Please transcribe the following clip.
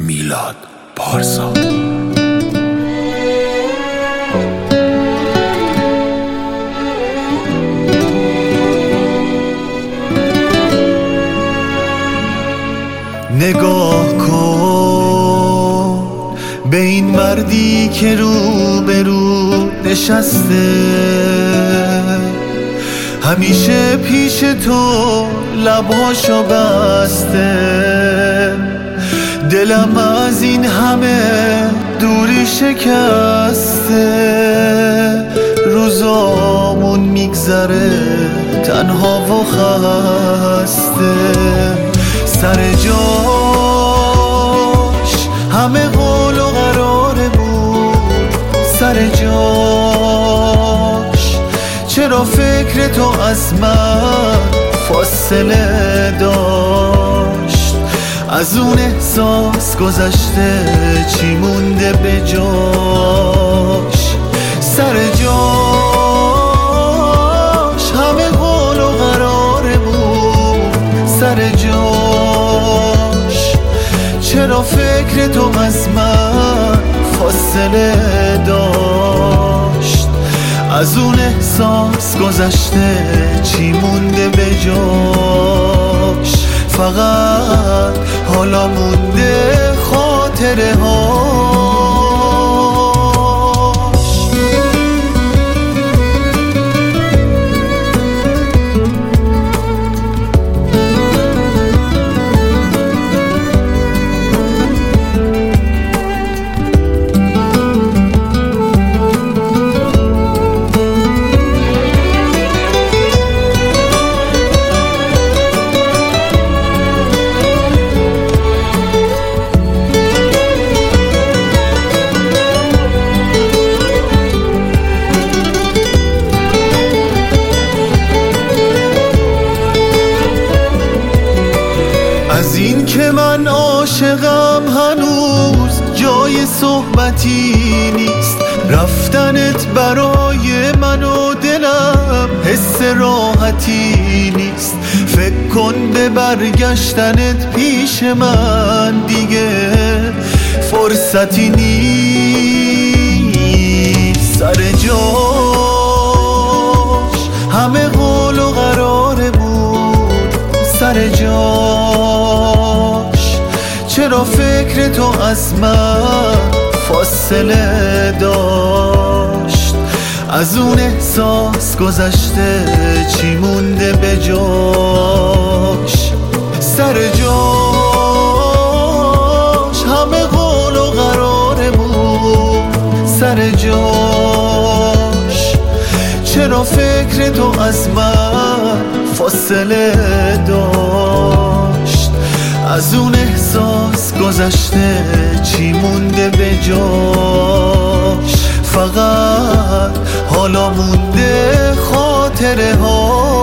میلاد پارسا. نگاه کن به این مردی که رو به رو نشسته، همیشه پیش تو لبهاشو بسته. دلم از این همه دوری شکسته، روزامون میگذره تنها و خسته. سر جاش همه قول و قراره بود، سر جاش چرا فکر تو از من فاصله داشت؟ از اون احساس گذشته چی مونده به جاش؟ سر جاش همه قول و قراره بود، سر جاش چرا فکر تو از من فاصله داشت؟ از اون احساس گذشته چی مونده به جاش؟ فقط حالا مونده خاطره ها. از این که من عاشقم هنوز جای صحبتی نیست، رفتنت برای من و دلم حس راحتی نیست. فکر کن به برگشتنت پیش من دیگه فرصتی نیست. سر جاش همه قول و قراره بود، سر جاش چرا فکر تو از من فاصله داشت؟ از اون احساس گذشته چی مونده به جاش؟ سر جاش همه قول و قراره بود، سر جاش چرا فکر تو از من فاصله داشت؟ از اون احساس گذشته چی مونده به جاش؟ فقط حالا مونده خاطره ها.